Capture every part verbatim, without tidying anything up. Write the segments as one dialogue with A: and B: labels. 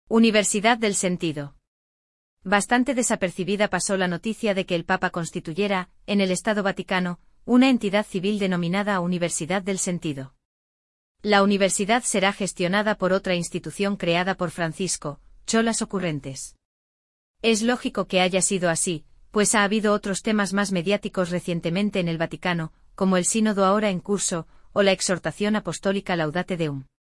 A: Universidad del Sentido. Bastante desapercibida pasó la noticia de que el Papa constituyera, en el Estado Vaticano, una entidad civil denominada Universidad del Sentido. La universidad será gestionada por otra institución creada por Francisco, Cholas Ocurrentes. Es lógico que haya sido así, pues ha habido otros temas más mediáticos recientemente en el Vaticano, como el sínodo ahora en curso, o la exhortación apostólica Laudate Deum.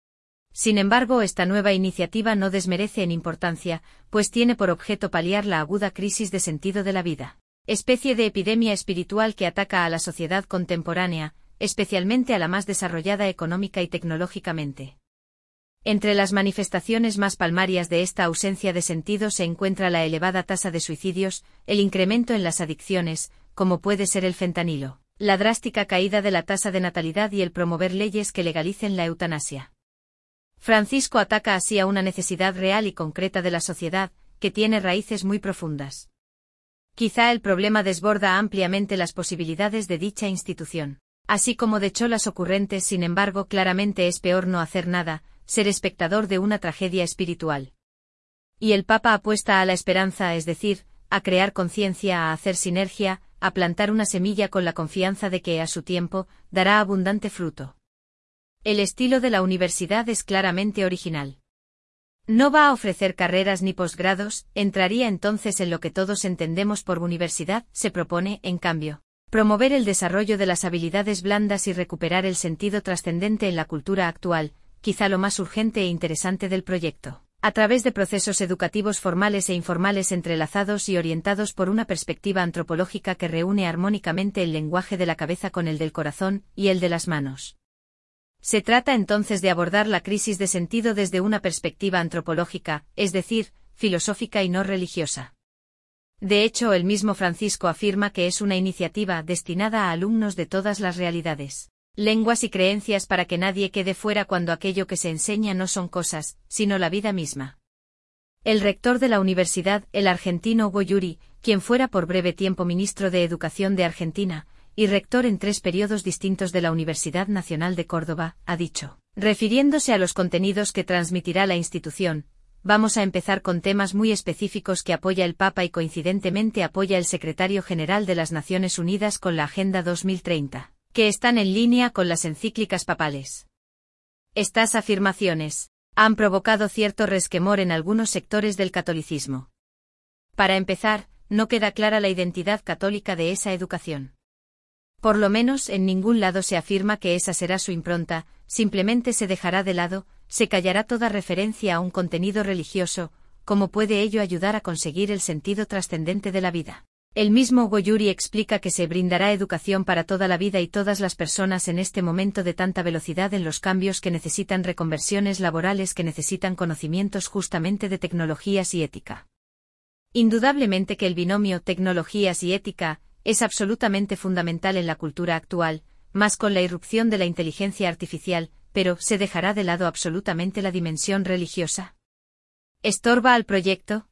A: Sin embargo, esta nueva iniciativa no desmerece en importancia, pues tiene por objeto paliar la aguda crisis de sentido de la vida, especie de epidemia espiritual que ataca a la sociedad contemporánea, especialmente a la más desarrollada económica y tecnológicamente. Entre las manifestaciones más palmarias de esta ausencia de sentido se encuentra la elevada tasa de suicidios, el incremento en las adicciones, como puede ser el fentanilo, la drástica caída de la tasa de natalidad y el promover leyes que legalicen la eutanasia. Francisco ataca así a una necesidad real y concreta de la sociedad, que tiene raíces muy profundas. Quizá el problema desborda ampliamente las posibilidades de dicha institución. Así como de Cholas Ocurrentes, sin embargo, claramente es peor no hacer nada, ser espectador de una tragedia espiritual. Y el Papa apuesta a la esperanza, es decir, a crear conciencia, a hacer sinergia, a plantar una semilla con la confianza de que, a su tiempo, dará abundante fruto. El estilo de la universidad es claramente original. No va a ofrecer carreras ni posgrados, entraría entonces en lo que todos entendemos por universidad, se propone, en cambio, promover el desarrollo de las habilidades blandas y recuperar el sentido trascendente en la cultura actual, quizá lo más urgente e interesante del proyecto, a través de procesos educativos formales e informales entrelazados y orientados por una perspectiva antropológica que reúne armónicamente el lenguaje de la cabeza con el del corazón y el de las manos. Se trata entonces de abordar la crisis de sentido desde una perspectiva antropológica, es decir, filosófica y no religiosa. De hecho, el mismo Francisco afirma que es una iniciativa destinada a alumnos de todas las realidades, lenguas y creencias para que nadie quede fuera cuando aquello que se enseña no son cosas, sino la vida misma. El rector de la universidad, el argentino Hugo Yuri, quien fuera por breve tiempo ministro de Educación de Argentina, y rector en tres periodos distintos de la Universidad Nacional de Córdoba, ha dicho, refiriéndose a los contenidos que transmitirá la institución: vamos a empezar con temas muy específicos que apoya el Papa y coincidentemente apoya el secretario general de las Naciones Unidas con la Agenda dos mil treinta, que están en línea con las encíclicas papales. Estas afirmaciones han provocado cierto resquemor en algunos sectores del catolicismo. Para empezar, no queda clara la identidad católica de esa educación. Por lo menos en ningún lado se afirma que esa será su impronta, simplemente se dejará de lado, se callará toda referencia a un contenido religioso. ¿Cómo puede ello ayudar a conseguir el sentido trascendente de la vida? El mismo Hugo Yuri explica que se brindará educación para toda la vida y todas las personas en este momento de tanta velocidad en los cambios que necesitan reconversiones laborales, que necesitan conocimientos justamente de tecnologías y ética. Indudablemente que el binomio tecnologías y ética es absolutamente fundamental en la cultura actual, más con la irrupción de la inteligencia artificial, pero ¿se dejará de lado absolutamente la dimensión religiosa? ¿Estorba al proyecto?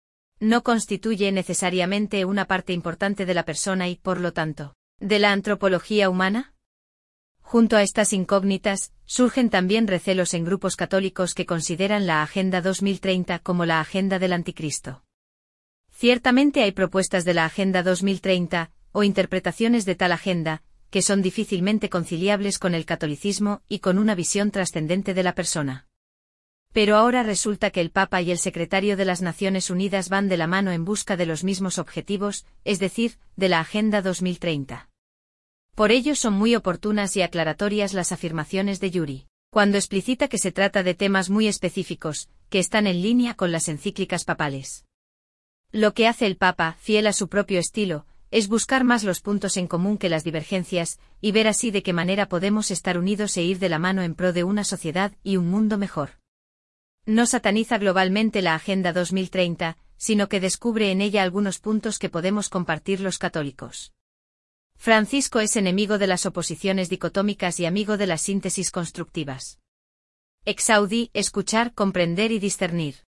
A: No constituye necesariamente una parte importante de la persona y, por lo tanto, de la antropología humana. Junto a estas incógnitas, surgen también recelos en grupos católicos que consideran la Agenda dos mil treinta como la agenda del anticristo. Ciertamente hay propuestas de la Agenda dos mil treinta, o interpretaciones de tal agenda, que son difícilmente conciliables con el catolicismo y con una visión trascendente de la persona. Pero ahora resulta que el Papa y el secretario de las Naciones Unidas van de la mano en busca de los mismos objetivos, es decir, de la Agenda dos mil treinta. Por ello son muy oportunas y aclaratorias las afirmaciones de Yuri, cuando explicita que se trata de temas muy específicos, que están en línea con las encíclicas papales. Lo que hace el Papa, fiel a su propio estilo, es buscar más los puntos en común que las divergencias, y ver así de qué manera podemos estar unidos e ir de la mano en pro de una sociedad y un mundo mejor. No sataniza globalmente la Agenda dos mil treinta, sino que descubre en ella algunos puntos que podemos compartir los católicos. Francisco es enemigo de las oposiciones dicotómicas y amigo de las síntesis constructivas. Exaudi, escuchar, comprender y discernir.